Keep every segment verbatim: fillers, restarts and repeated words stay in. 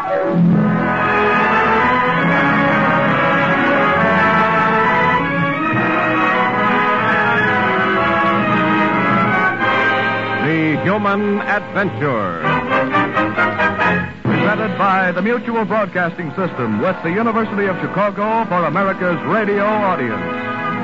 The Human Adventure. Presented by the Mutual Broadcasting System with the University of Chicago for America's radio audience.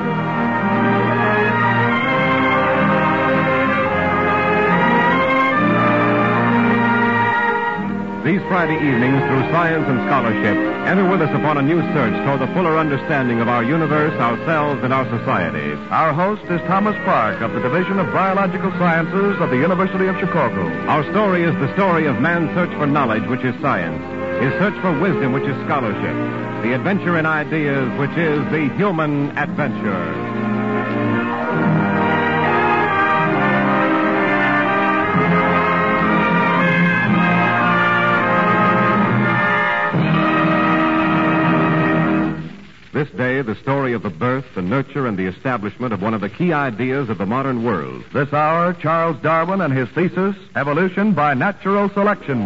These Friday evenings, through science and scholarship, enter with us upon a new search toward the fuller understanding of our universe, ourselves, and our society. Our host is Thomas Park of the Division of Biological Sciences of the University of Chicago. Our story is the story of man's search for knowledge, which is science, his search for wisdom, which is scholarship, the adventure in ideas, which is the human adventure. This day, the story of the birth, the nurture, and the establishment of one of the key ideas of the modern world. This hour, Charles Darwin and his thesis, Evolution by Natural Selection.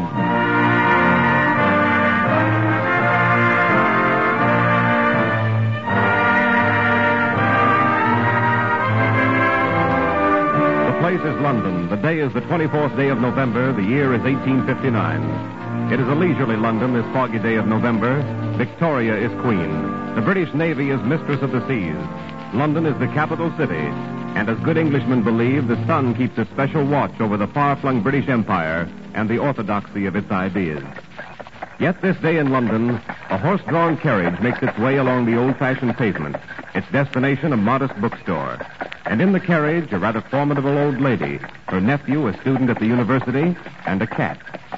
The place is London. The day is the twenty-fourth day of November. The year is eighteen fifty-nine. It is a leisurely London this foggy day of November. Victoria is queen. The British Navy is mistress of the seas. London is the capital city. And as good Englishmen believe, the sun keeps a special watch over the far-flung British Empire and the orthodoxy of its ideas. Yet this day in London, a horse-drawn carriage makes its way along the old-fashioned pavement, its destination a modest bookstore. And in the carriage, a rather formidable old lady, her nephew, a student at the university, and a cat.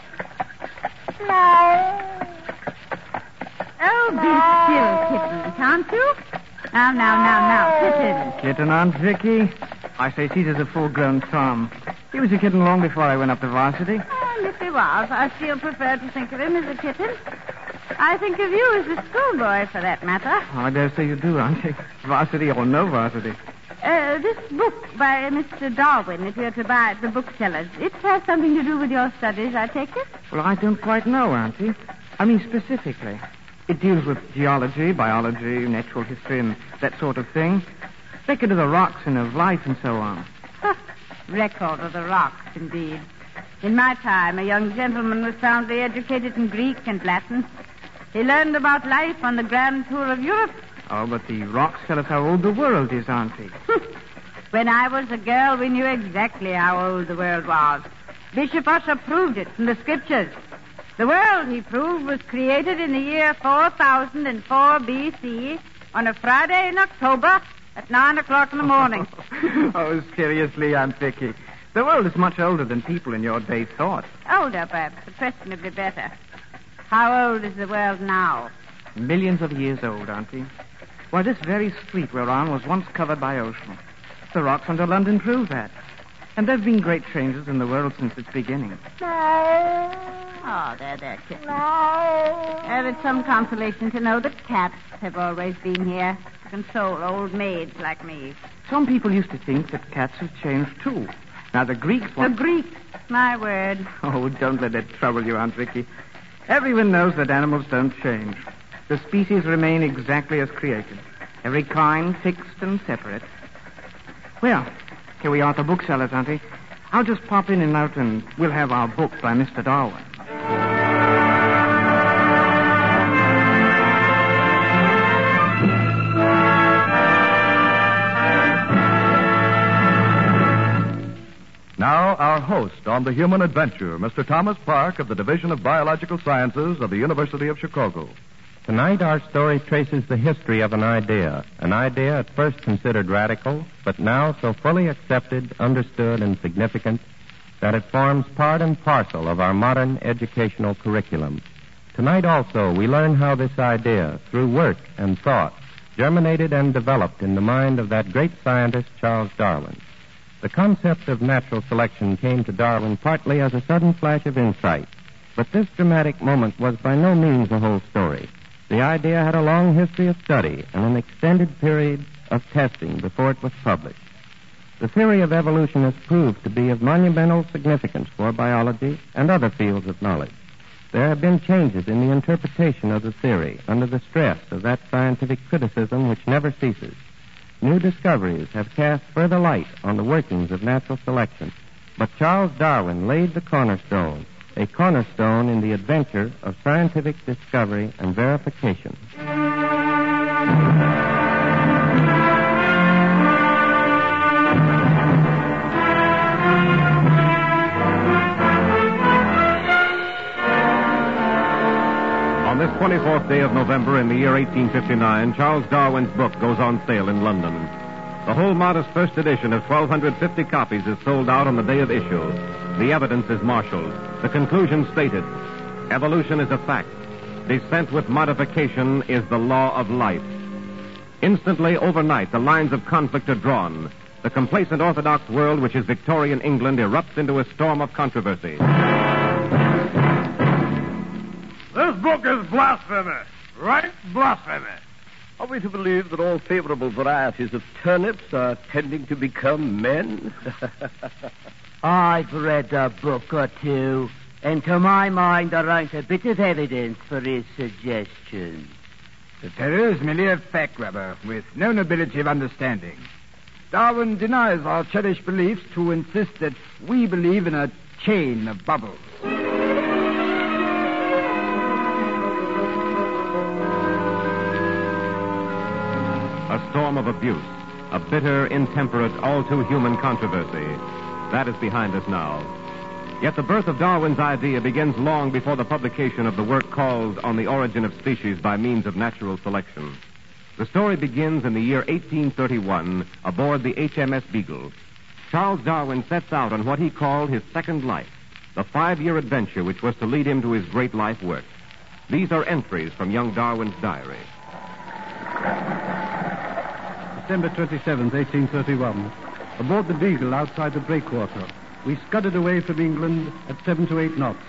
Oh, be still, kitten, can't you? Now, now, now, now, kitten. Kitten, Aunt Vicky? I say Caesar's a full-grown Tom. He was a kitten long before I went up to varsity. And if he was, I still prefer to think of him as a kitten. I think of you as a schoolboy, for that matter. Oh, I dare say you do, Auntie. Varsity or no varsity. Uh, this book by Mister Darwin, if you're to buy at the bookseller's, it has something to do with your studies, I take it? Well, I don't quite know, Auntie. I mean, specifically. It deals with geology, biology, natural history, and that sort of thing. Record of the rocks and of life and so on. Record of the rocks, indeed. In my time, a young gentleman was soundly educated in Greek and Latin. He learned about life on the grand tour of Europe. Oh, but the rocks tell us how old the world is, Auntie. When I was a girl, we knew exactly how old the world was. Bishop Ussher proved it from the scriptures. The world, he proved, was created in the year four thousand four B C on a Friday in October at nine o'clock in the morning. Oh, seriously, Aunt Vicky. The world is much older than people in your day thought. Older, perhaps, but questionably better. How old is the world now? Millions of years old, Auntie. Why, this very street we're on was once covered by ocean. The rocks under London prove that. And there have been great changes in the world since its beginning. Oh, there, there, kitten. Uh, it's some consolation to know that cats have always been here to console old maids like me. Some people used to think that cats have changed, too. Now, the Greeks... The want... Greeks, my word. Oh, don't let that trouble you, Aunt Vicky. Everyone knows that animals don't change. The species remain exactly as created. Every kind fixed and separate. Well, here we are at the bookseller's, Auntie. I'll just pop in and out and we'll have our book by Mister Darwin. Now, our host on The Human Adventure, Mister Thomas Park of the Division of Biological Sciences of the University of Chicago. Tonight, our story traces the history of an idea, an idea at first considered radical, but now so fully accepted, understood, and significant that it forms part and parcel of our modern educational curriculum. Tonight also, we learn how this idea, through work and thought, germinated and developed in the mind of that great scientist, Charles Darwin. The concept of natural selection came to Darwin partly as a sudden flash of insight, but this dramatic moment was by no means the whole story. The idea had a long history of study and an extended period of testing before it was published. The theory of evolution has proved to be of monumental significance for biology and other fields of knowledge. There have been changes in the interpretation of the theory under the stress of that scientific criticism which never ceases. New discoveries have cast further light on the workings of natural selection. But Charles Darwin laid the cornerstone, a cornerstone in the adventure of scientific discovery and verification. On this twenty-fourth day of November in the year eighteen fifty-nine, Charles Darwin's book goes on sale in London. The whole modest first edition of twelve fifty copies is sold out on the day of issue. The evidence is marshaled. The conclusion stated. Evolution is a fact. Descent with modification is the law of life. Instantly, overnight, the lines of conflict are drawn. The complacent orthodox world, which is Victorian England, erupts into a storm of controversy. This book is blasphemy. Right? Blasphemy. Are we to believe that all favorable varieties of turnips are tending to become men? I've read a book or two, and to my mind there ain't a bit of evidence for his suggestion. The terror is merely a fact grabber with no nobility of understanding. Darwin denies our cherished beliefs to insist that we believe in a chain of bubbles. A storm of abuse, a bitter, intemperate, all-too-human controversy. That is behind us now. Yet the birth of Darwin's idea begins long before the publication of the work called On the Origin of Species by Means of Natural Selection. The story begins in the year eighteen thirty-one aboard the H M S Beagle. Charles Darwin sets out on what he called his second life, the five-year adventure which was to lead him to his great life work. These are entries from young Darwin's diary. December twenty-seventh, eighteen thirty-one. Aboard the Beagle outside the breakwater. We scudded away from England at seven to eight knots.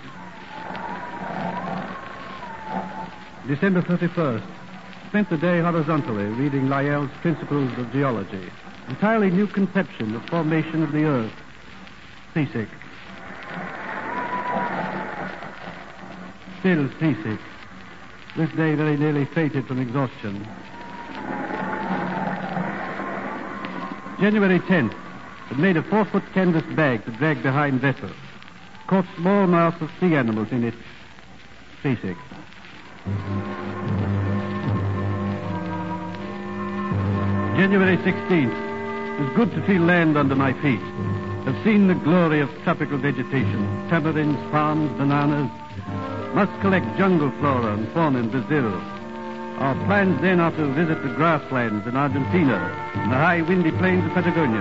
December thirty-first. Spent the day horizontally reading Lyell's Principles of Geology. Entirely new conception of formation of the earth. Seasick. Still seasick. This day very nearly fated from exhaustion. January tenth. Had made a four-foot canvas bag to drag behind vessel. Caught small mouths of sea animals in it. Seasick. January sixteenth. It was good to feel land under my feet. Have seen the glory of tropical vegetation. Tamarinds, palms, bananas. Must collect jungle flora and fauna in Brazil. Our plans then are to visit the grasslands in Argentina and the high windy plains of Patagonia.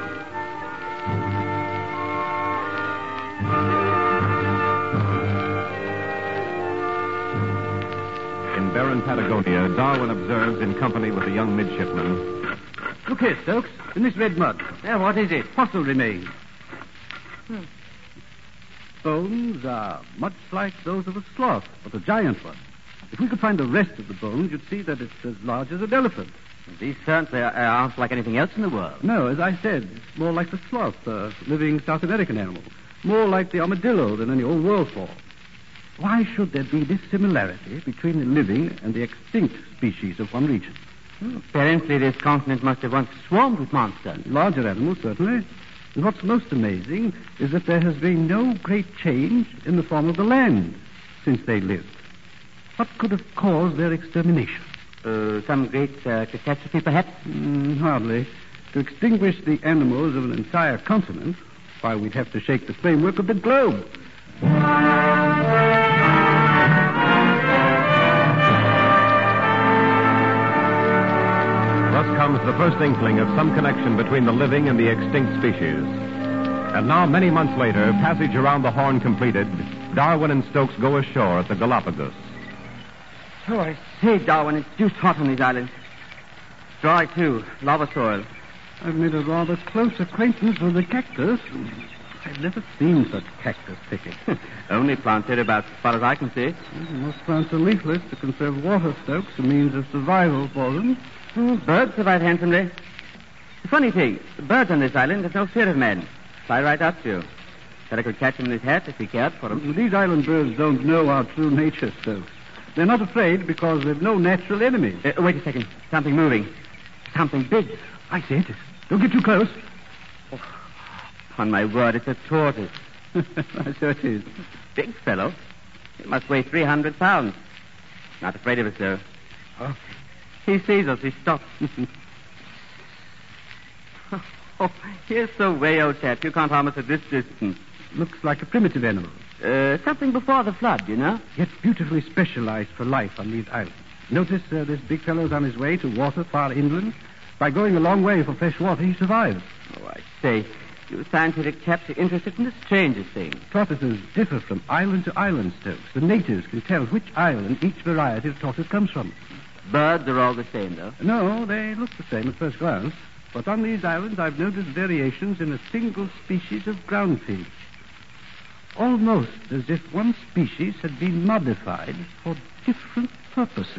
In barren Patagonia, Darwin observes in company with a young midshipman. Look here, Stokes, in this red mud. Yeah, what is it? Fossil remains. Hmm. Bones are much like those of a sloth, but a giant one. If we could find the rest of the bones, you'd see that it's as large as an elephant. These certainly aren't like anything else in the world. No, as I said, it's more like the sloth, a living South American animal. More like the armadillo than any old world form. Why should there be this similarity between the living and the extinct species of one region? Hmm. Apparently this continent must have once swarmed with monsters. Larger animals, certainly. And what's most amazing is that there has been no great change in the form of the land since they lived. What could have caused their extermination? Uh, some great uh, catastrophe, perhaps? Mm, hardly. To extinguish the animals of an entire continent, why, we'd have to shake the framework of the globe. Thus comes the first inkling of some connection between the living and the extinct species. And now, many months later, passage around the Horn completed, Darwin and Stokes go ashore at the Galapagos. Oh, I say, Darwin, it's deuced hot on these islands. Dry, too. Lava soil. I've made a rather close acquaintance with the cactus. I've never seen such cactus picking. Only planted about as far as I can see. Most plants are leafless to conserve water, Stokes, a means of survival for them. Mm, birds survive handsomely. The funny thing, the birds on this island have no fear of men. Fly right up to you. But I could catch him in his hat if he cared for him. These island birds don't know our true nature, Stokes. They're not afraid because they've no natural enemies. Uh, wait a second. Something moving. Something big. I see it. Don't get too close. Oh, on my word, it's a tortoise. So it is. Big fellow. It must weigh three hundred pounds. Not afraid of us, though. Oh. He sees us. He stops. Oh, here's the way, old chap. You can't harm us at this distance. Looks like a primitive animal. Uh, something before the flood, you know? Yet beautifully specialized for life on these islands. Notice uh, this big fellow's on his way to water far inland. By going a long way for fresh water, he survives. Oh, I say, you scientific chaps are interested in the strangest things. Tortoises differ from island to island, Stokes. The natives can tell which island each variety of tortoise comes from. Birds are all the same, though. No, they look the same at first glance. But on these islands, I've noticed variations in a single species of ground finch. Almost as if one species had been modified for different purposes.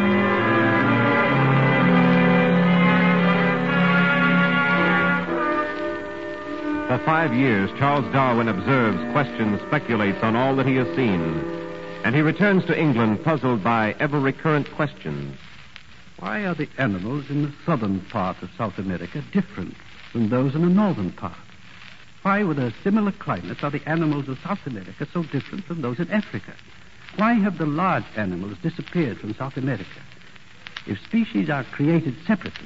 For five years, Charles Darwin observes, questions, speculates on all that he has seen. And he returns to England puzzled by ever-recurrent questions. Why are the animals in the southern part of South America different from those in the northern part? Why, with a similar climate, are the animals of South America so different from those in Africa? Why have the large animals disappeared from South America? If species are created separately,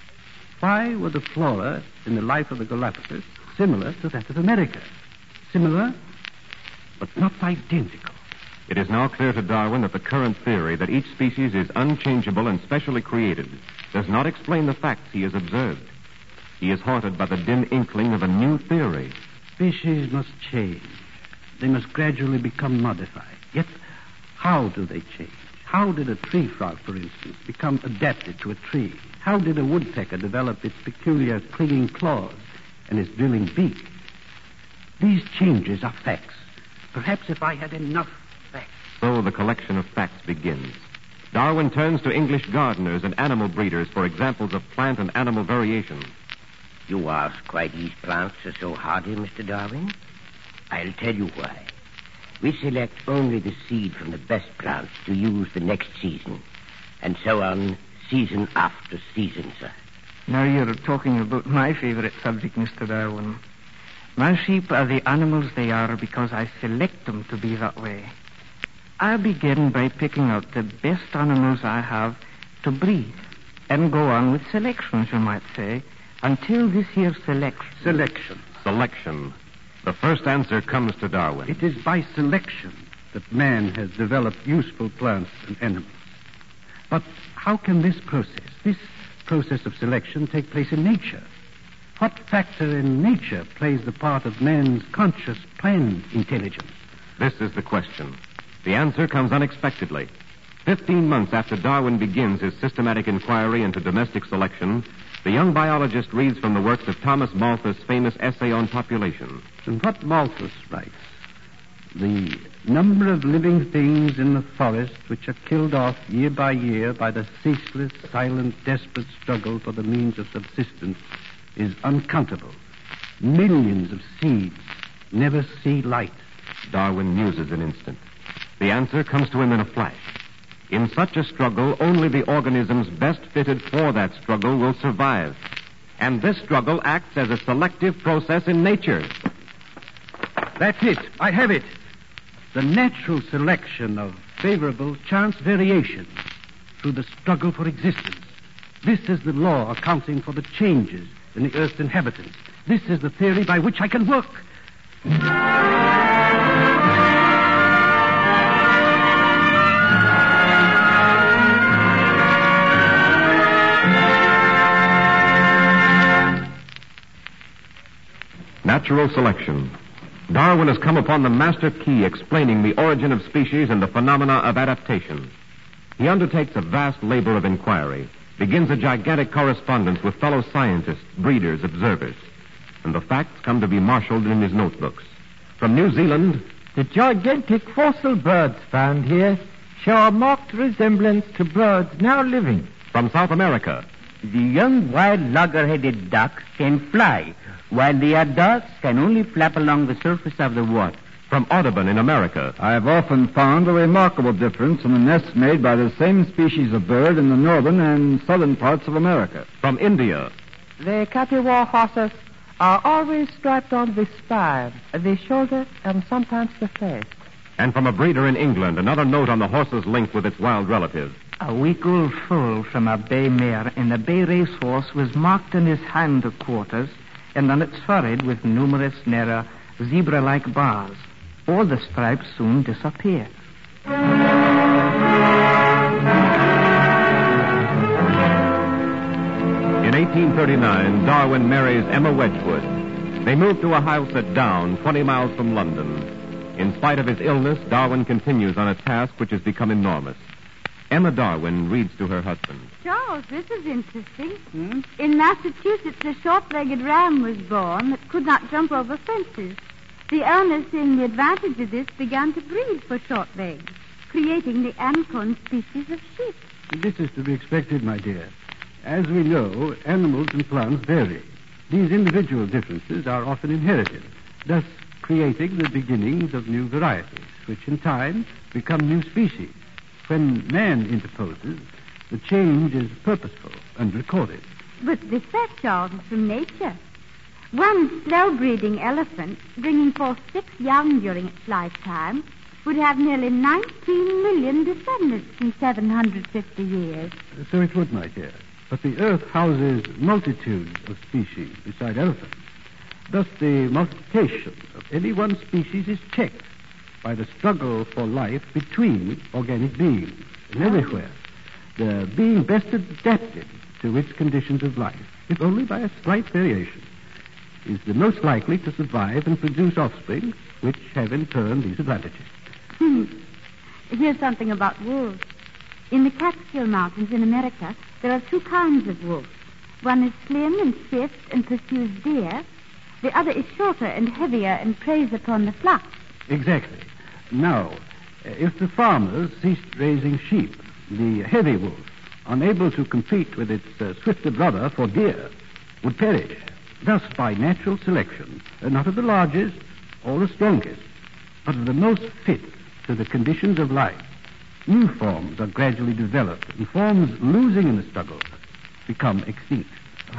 why were the flora in the life of the Galapagos similar to that of America? Similar, but not identical. It is now clear to Darwin that the current theory that each species is unchangeable and specially created does not explain the facts he has observed. He is haunted by the dim inkling of a new theory. Species must change. They must gradually become modified. Yet, how do they change? How did a tree frog, for instance, become adapted to a tree? How did a woodpecker develop its peculiar clinging claws and its drilling beak? These changes are facts. Perhaps if I had enough facts. So the collection of facts begins. Darwin turns to English gardeners and animal breeders for examples of plant and animal variation. You ask why these plants are so hardy, Mister Darwin? I'll tell you why. We select only the seed from the best plants to use the next season, and so on, season after season, sir. Now you're talking about my favorite subject, Mister Darwin. My sheep are the animals they are because I select them to be that way. I begin by picking out the best animals I have to breed, and go on with selections, you might say, until this here selection. Selection. Selection. The first answer comes to Darwin. It is by selection that man has developed useful plants and animals. But how can this process, this process of selection, take place in nature? What factor in nature plays the part of man's conscious, planned intelligence? This is the question. The answer comes unexpectedly. Fifteen months after Darwin begins his systematic inquiry into domestic selection, the young biologist reads from the works of Thomas Malthus' famous essay on population. And what Malthus writes, the number of living things in the forest which are killed off year by year by the ceaseless, silent, desperate struggle for the means of subsistence is uncountable. Millions of seeds never see light. Darwin muses an instant. The answer comes to him in a flash. In such a struggle, only the organisms best fitted for that struggle will survive. And this struggle acts as a selective process in nature. That's it. I have it. The natural selection of favorable chance variation through the struggle for existence. This is the law accounting for the changes in the Earth's inhabitants. This is the theory by which I can work. Natural selection. Darwin has come upon the master key explaining the origin of species and the phenomena of adaptation. He undertakes a vast labor of inquiry, begins a gigantic correspondence with fellow scientists, breeders, observers, and the facts come to be marshaled in his notebooks. From New Zealand, the gigantic fossil birds found here show a marked resemblance to birds now living. From South America, the young wild logger-headed duck can fly, while the adults can only flap along the surface of the water. From Audubon in America. I have often found a remarkable difference in the nests made by the same species of bird in the northern and southern parts of America. From India. The Kathiawar horses are always striped on the spine, the shoulder, and sometimes the face. And from a breeder in England, another note on the horse's link with its wild relative. A week-old foal from a bay mare in the bay racehorse was marked in his hind quarters and on its forehead with numerous narrow zebra-like bars. All the stripes soon disappeared. In eighteen thirty-nine, Darwin marries Emma Wedgwood. They move to a house at Down, twenty miles from London. In spite of his illness, Darwin continues on a task which has become enormous. Emma Darwin reads to her husband. Charles, this is interesting. Hmm? In Massachusetts, a short-legged ram was born that could not jump over fences. The owners, seeing the advantage of this, began to breed for short legs, creating the Ancon species of sheep. This is to be expected, my dear. As we know, animals and plants vary. These individual differences are often inherited, thus creating the beginnings of new varieties, which in time become new species. When man interposes, the change is purposeful and recorded. But this fact, Charles, is from nature. One slow-breeding elephant, bringing forth six young during its lifetime, would have nearly nineteen million descendants in seven hundred fifty years. So it would, my dear. But the Earth houses multitudes of species beside elephants. Thus, the multiplication of any one species is checked by the struggle for life between organic beings. And everywhere, the being best adapted to its conditions of life, if only by a slight variation, is the most likely to survive and produce offspring which have in turn these advantages. Hmm. Here's something about wolves. In the Catskill Mountains in America, there are two kinds of wolves. One is slim and swift and pursues deer. The other is shorter and heavier and preys upon the flocks. Exactly. Now, if the farmers ceased raising sheep, the heavy wolf, unable to compete with its uh, swifter brother for deer, would perish. Thus, by natural selection, uh, not of the largest or the strongest, but of the most fit to the conditions of life, new forms are gradually developed, and forms losing in the struggle become extinct.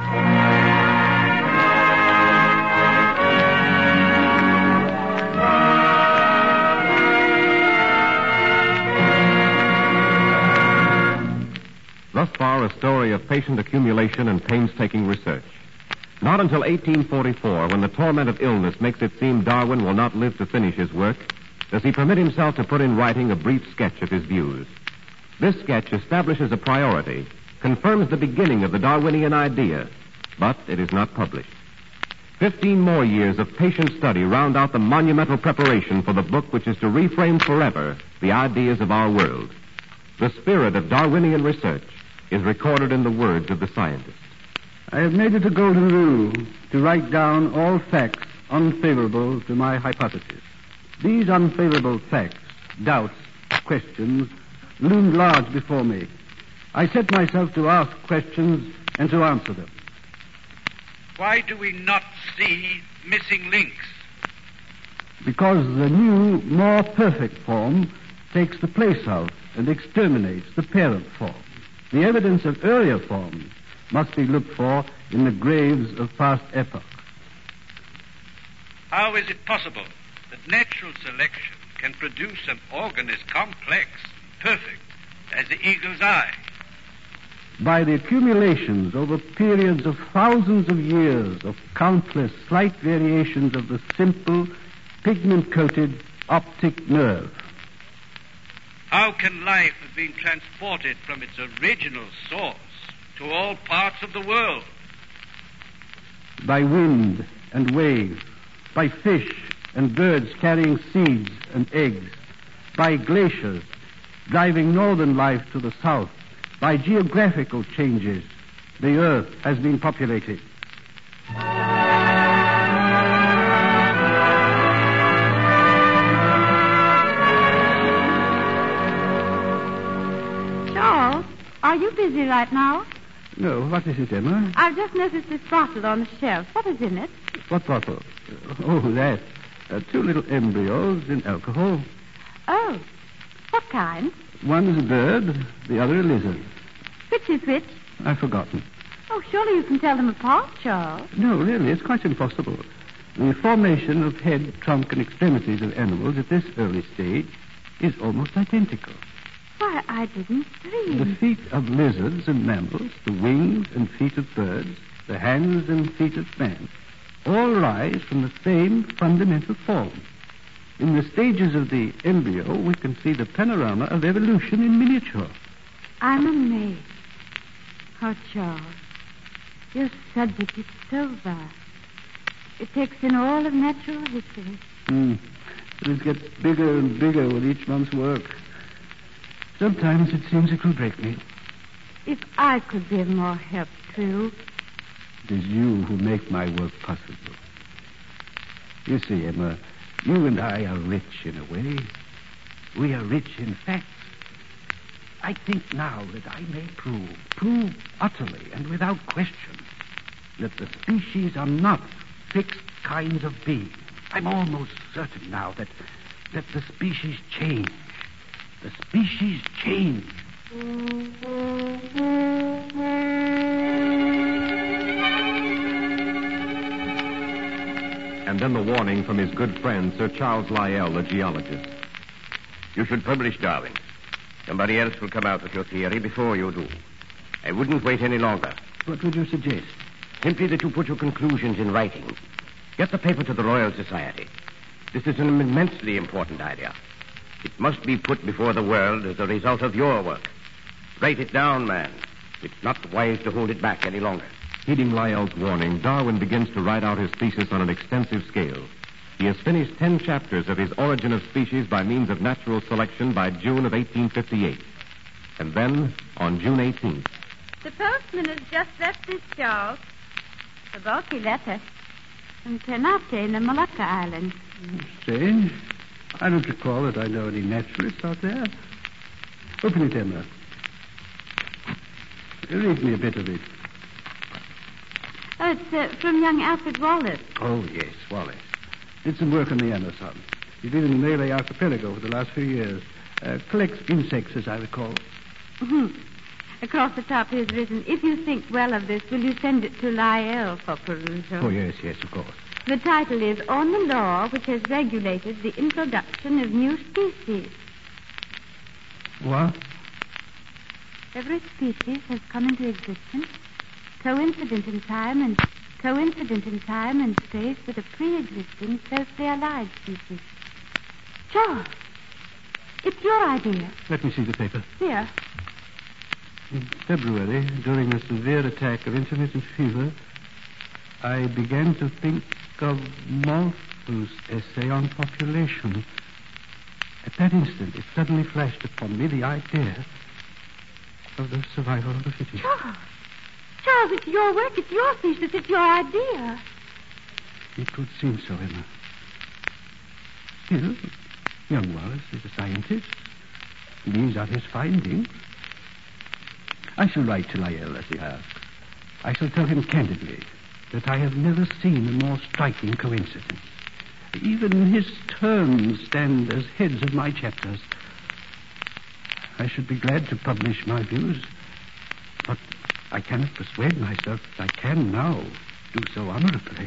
Thus far, a story of patient accumulation and painstaking research. Not until eighteen forty-four, when the torment of illness makes it seem Darwin will not live to finish his work, does he permit himself to put in writing a brief sketch of his views. This sketch establishes a priority, confirms the beginning of the Darwinian idea, but it is not published. Fifteen more years of patient study round out the monumental preparation for the book which is to reframe forever the ideas of our world. The spirit of Darwinian research is recorded in the words of the scientist. I have made it a golden rule to write down all facts unfavorable to my hypothesis. These unfavorable facts, doubts, questions, loomed large before me. I set myself to ask questions and to answer them. Why do we not see missing links? Because the new, more perfect form takes the place of and exterminates the parent form. The evidence of earlier forms must be looked for in the graves of past epochs. How is it possible that natural selection can produce an organ as complex, perfect, as the eagle's eye? By the accumulations over periods of thousands of years of countless slight variations of the simple, pigment-coated optic nerve. How can life have been transported from its original source to all parts of the world? By wind and wave, by fish and birds carrying seeds and eggs, by glaciers driving northern life to the south, by geographical changes, the earth has been populated. Charles, are you busy right now? No, what is it, Emma? I've just noticed this bottle on the shelf. What is in it? What bottle? Oh, that. Uh, two little embryos in alcohol. Oh. What kind? One is a bird, the other a lizard. Which is which? I've forgotten. Oh, surely you can tell them apart, Charles. No, really, it's quite impossible. The formation of head, trunk, and extremities of animals at this early stage is almost identical. Why, I didn't dream. The feet of lizards and mammals, the wings and feet of birds, the hands and feet of man, all rise from the same fundamental form. In the stages of the embryo, we can see the panorama of evolution in miniature. I'm amazed. Oh, Charles, your subject is so vast. It takes in all of natural history. Mm. It gets bigger and bigger with each month's work. Sometimes it seems it will break me. If I could be of more help to you. It is you who make my work possible. You see, Emma, you and I are rich in a way. We are rich in facts. I think now that I may prove, prove utterly and without question, that the species are not fixed kinds of beings. I'm almost certain now that that the species change. The species change. And then the warning from his good friend, Sir Charles Lyell, the geologist. You should publish, Darwin. Somebody else will come out with your theory before you do. I wouldn't wait any longer. What would you suggest? Simply that you put your conclusions in writing. Get the paper to the Royal Society. This is an immensely important idea. It must be put before the world as a result of your work. Write it down, man. It's not wise to hold it back any longer. Heeding Lyell's warning, Darwin begins to write out his thesis on an extensive scale. He has finished ten chapters of his Origin of Species by means of natural selection by June of eighteen fifty-eight. And then, on June eighteenth... The postman has just left this, Charles. A bulky letter. From Ternate in the Molucca Islands. Strange. I don't recall that I know any naturalists out there. Open it, Emma. Read me a bit of it. Oh, it's uh, from young Alfred Wallace. Oh, yes, Wallace. Did some work on the Amazon. He's been in the Malay Archipelago for the last few years. Uh, collects insects, as I recall. Mm-hmm. Across the top is written, if you think well of this, will you send it to Lyell for perusal? Oh, yes, yes, of course. The title is On the Law Which Has Regulated the Introduction of New Species. What? Every species has come into existence, coincident in time and coincident in time and space with a pre-existing, closely allied species. Charles, it's your idea. Let me see the paper. Here. In February, during a severe attack of intermittent fever, I began to think of Malthus' essay on population. At that instant, it suddenly flashed upon me the idea of the survival of the fittest. Charles, Charles, it's your work, it's your thesis, it's your idea. It would seem so, Emma. Still, young Wallace is a scientist. These are his findings. I shall write to Lyell as he asks. I shall tell him candidly that I have never seen a more striking coincidence. Even his terms stand as heads of my chapters. I should be glad to publish my views, but I cannot persuade myself that I can now do so honorably.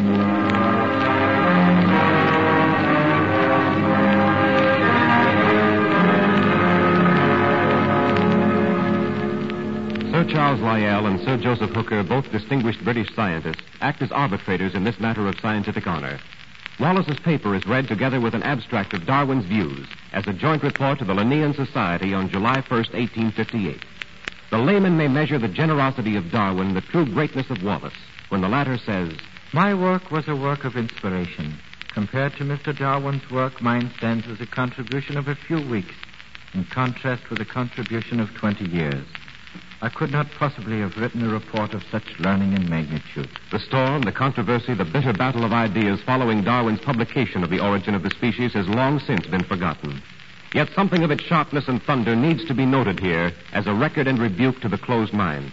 Sir Charles Lyell and Sir Joseph Hooker, both distinguished British scientists, act as arbitrators in this matter of scientific honor. Wallace's paper is read together with an abstract of Darwin's views as a joint report to the Linnean Society on July first, eighteen fifty-eight. The layman may measure the generosity of Darwin, the true greatness of Wallace, when the latter says, My work was a work of inspiration. Compared to Mister Darwin's work, mine stands as a contribution of a few weeks, in contrast with a contribution of twenty years. I could not possibly have written a report of such learning and magnitude. The storm, the controversy, the bitter battle of ideas following Darwin's publication of The Origin of the Species has long since been forgotten. Yet something of its sharpness and thunder needs to be noted here as a record and rebuke to the closed mind.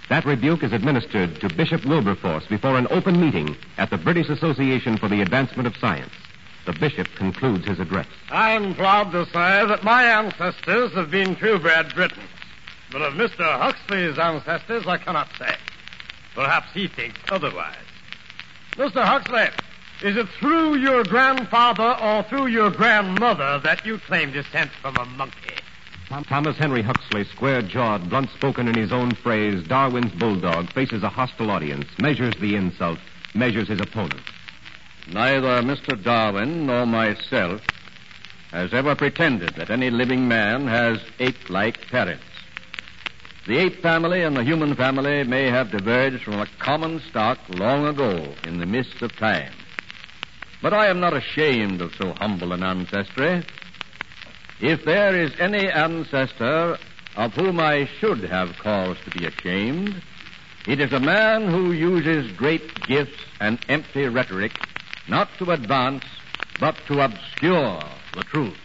That rebuke is administered to Bishop Wilberforce before an open meeting at the British Association for the Advancement of Science. The bishop concludes his address. I'm proud to say that my ancestors have been purebred Britons. But of Mister Huxley's ancestors, I cannot say. Perhaps he thinks otherwise. Mister Huxley, is it through your grandfather or through your grandmother that you claim descent from a monkey? Thomas Henry Huxley, square-jawed, blunt-spoken in his own phrase, Darwin's bulldog, faces a hostile audience, measures the insult, measures his opponent. Neither Mister Darwin nor myself has ever pretended that any living man has ape-like parents. The ape family and the human family may have diverged from a common stock long ago in the mists of time. But I am not ashamed of so humble an ancestry. If there is any ancestor of whom I should have cause to be ashamed, it is a man who uses great gifts and empty rhetoric not to advance, but to obscure the truth.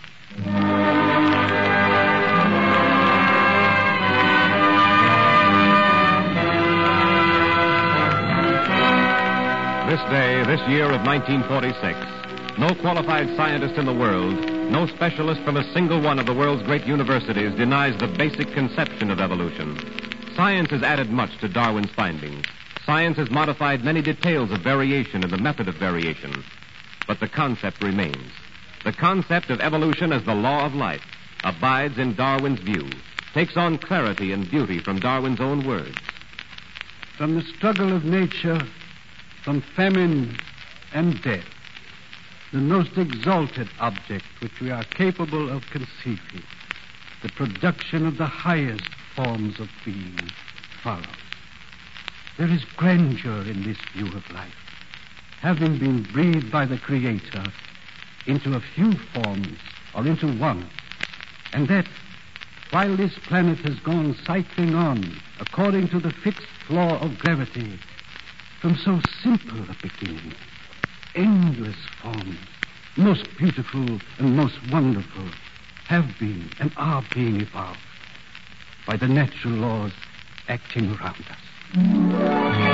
This day, this year of nineteen forty-six, no qualified scientist in the world, no specialist from a single one of the world's great universities denies the basic conception of evolution. Science has added much to Darwin's findings. Science has modified many details of variation and the method of variation. But the concept remains. The concept of evolution as the law of life abides in Darwin's view, takes on clarity and beauty from Darwin's own words. From the struggle of nature, from famine and death, the most exalted object which we are capable of conceiving, the production of the highest forms of being, follows. There is grandeur in this view of life, having been breathed by the Creator into a few forms or into one, and that while this planet has gone cycling on according to the fixed law of gravity, from so simple a beginning, endless forms, most beautiful and most wonderful, have been and are being evolved by the natural laws acting around us.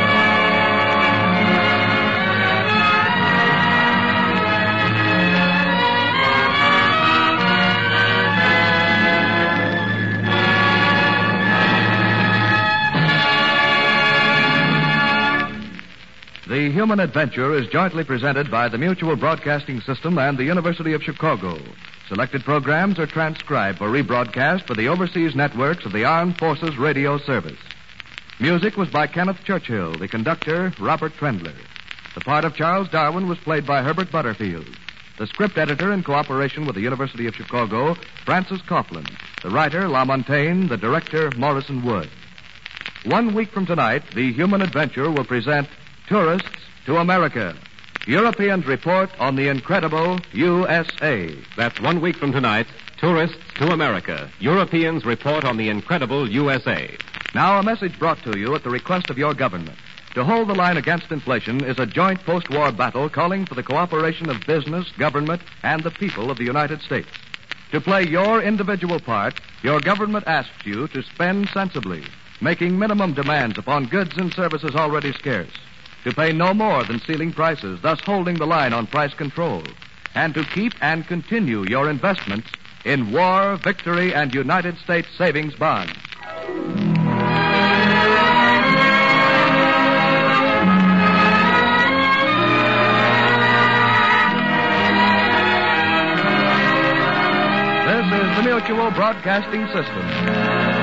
The Human Adventure is jointly presented by the Mutual Broadcasting System and the University of Chicago. Selected programs are transcribed for rebroadcast for the overseas networks of the Armed Forces Radio Service. Music was by Kenneth Churchill, the conductor, Robert Trendler. The part of Charles Darwin was played by Herbert Butterfield. The script editor, in cooperation with the University of Chicago, Francis Coughlin. The writer, LaMontagne. The director, Morrison Wood. One week from tonight, the Human Adventure will present Tourists to America. Europeans report on the incredible U S A. That's one week from tonight. Tourists to America. Europeans report on the incredible U S A. Now, a message brought to you at the request of your government. To hold the line against inflation is a joint post-war battle calling for the cooperation of business, government, and the people of the United States. To play your individual part, your government asks you to spend sensibly, making minimum demands upon goods and services already scarce. To pay no more than ceiling prices, thus holding the line on price control. And to keep and continue your investments in war, victory, and United States savings bonds. This is the Mutual Broadcasting System.